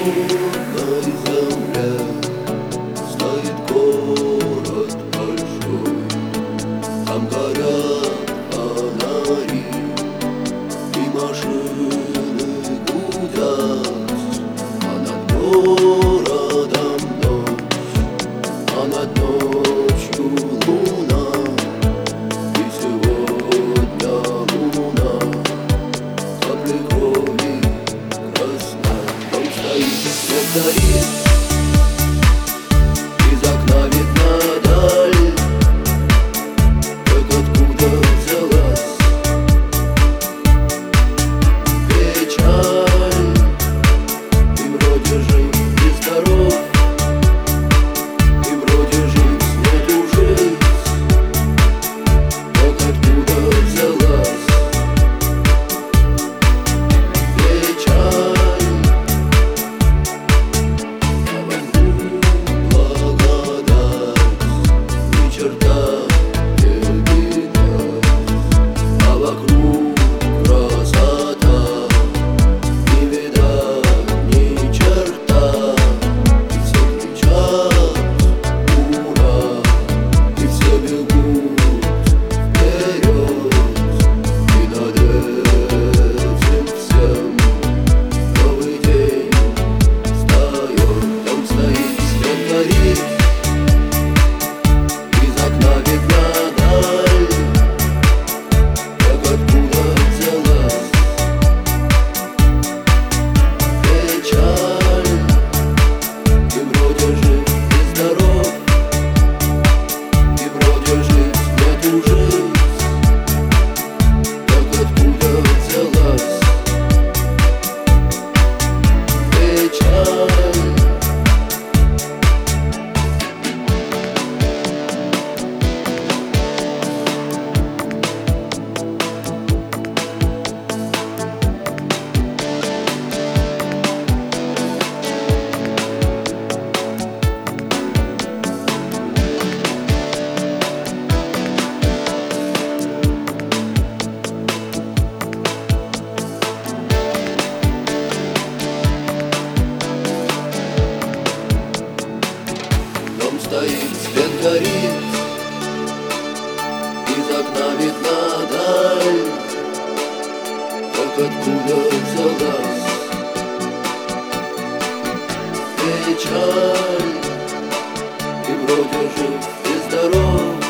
земле стоит город большой. Там горят фонари и машины гудят, а над городом ночь, а над ночью луна. И сегодня луна капли крови красна. Дом стоит, свет горит, из окна видна даль. Как откуда взялась печаль? Ты вроде жив и здоров, ты вроде жив, нету жизнь. Как откуда взялась печаль? А вокруг благодать, ни черта не видать, а вокруг красота, не видать ни черта. И все кричат ура, и все бегут вперед, и над этим всем новый день встает. Дом стоит, свет горит, из окна видна даль. Как откуда взялась печаль? Ты вроде жив и здоров, ты вроде жив, нету жизнь. Как откуда взялась печаль? Дом стоит, свет горит, из окна видна даль. Как откуда взялась печаль? Ты вроде жив и здоров,